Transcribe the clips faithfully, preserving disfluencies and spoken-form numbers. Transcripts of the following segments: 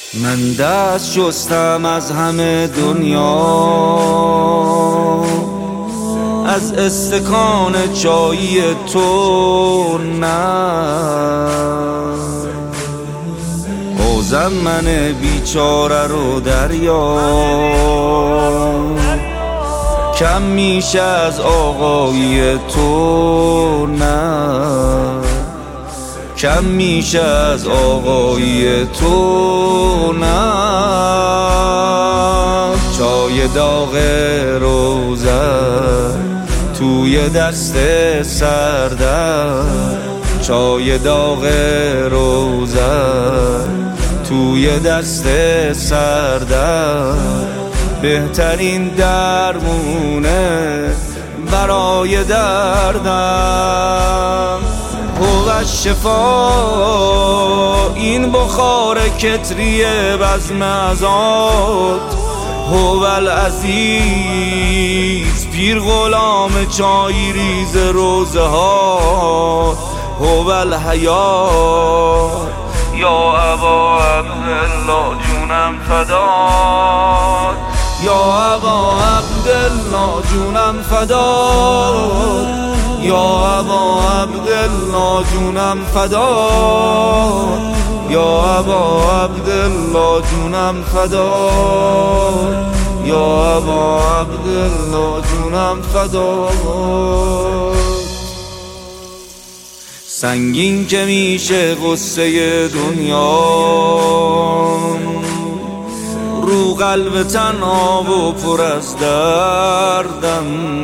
من دست شستم از همه دنیا، از استکان چایی تو نه. بازم من بیچاره رو دریا، کم میشه از آقایی تو نه. کم میشه از آقایی تو نه. چای داغ روزه توی دست سردم، چای داغ روزه توی دست سردم. بهترین درمونه برای دردم. هو شفا این بخار کتری بزم ازاد، هو العزیز پیر غلام چای ریز روزه ها، هو الحیات یا ابا عبدالله جونم فدات، یا ابا عبدالله جونم فدات، یا ابا عبدالله جونم فدات، یا ابا عبدالله جونم فدات، یا ابا عبدالله جونم فدات. سنگین که میشه غصه دنیا، رو قلب تنها و پر از دردم.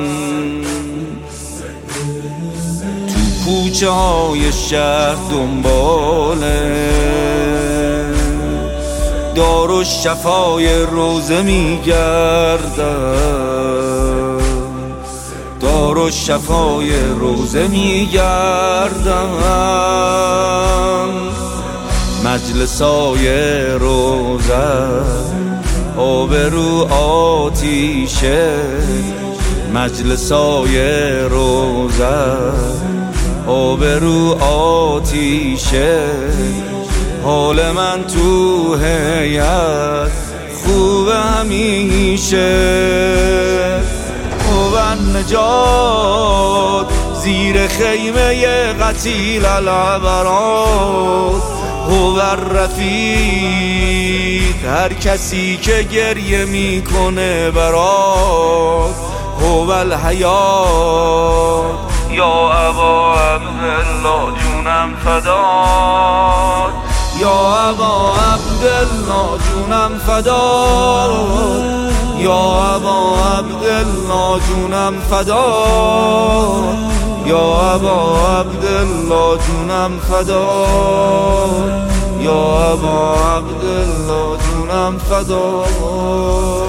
تو کوچه های شهر دنباله دار و شفای روزه میگردم، دار و شفای روزه میگردم. مجلسای روزه آبرو آتیشه، مجلسای روزه آبرو آتیشه. حال من تو هیئت خوب همیشه. هو النجات زیر خیمه قتیل العبرات، هو الرفیق هر کسی که گریه میکنه برات، هو الحیات یا ابا عبدالله جونم فدات، یا ابا عبدالله جونم فدات، یا ابا عبدالله جونم فدات، یا ابا عبدالله جونم فدات، یا ابا عبدالله جونم فدات.